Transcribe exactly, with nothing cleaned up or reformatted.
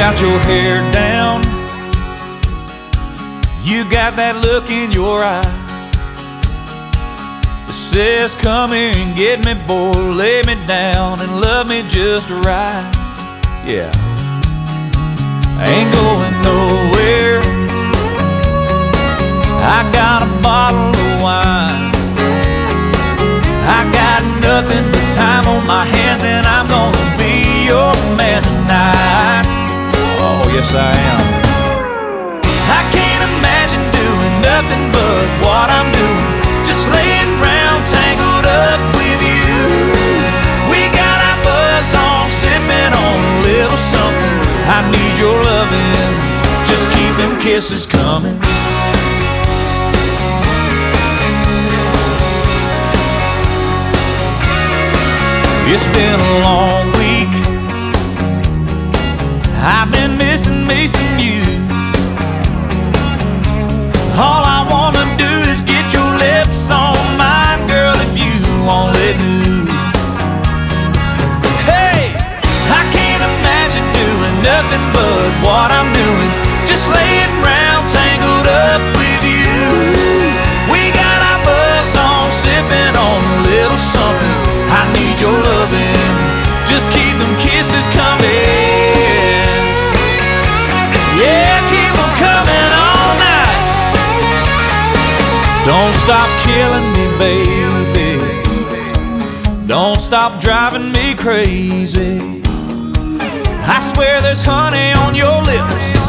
got your hair down, you got that look in your eye that says, come here and get me, boy, lay me down and love me just right. Yeah, I ain't going nowhere, I got a bottle of wine, I got nothing but time on my hands, and I'm gonna be your man tonight. Oh, yes I am. I can't imagine doing nothing but what I'm doing, just laying around tangled up with you. We got our buzz on, sipping on a little something. I need your loving, just keep them kisses coming. It's been a long week, I've been missing me some you. All I wanna do is get your lips on mine, girl, if you only knew. Hey, I can't imagine doing nothing but what I'm doing, just laying around tangled up with you. We got our buzz on, sipping on a little something. I need your loving, just keep them kisses coming. Yeah, keep them coming all night. Don't stop killing me, baby. Don't stop driving me crazy. I swear there's honey on your lips,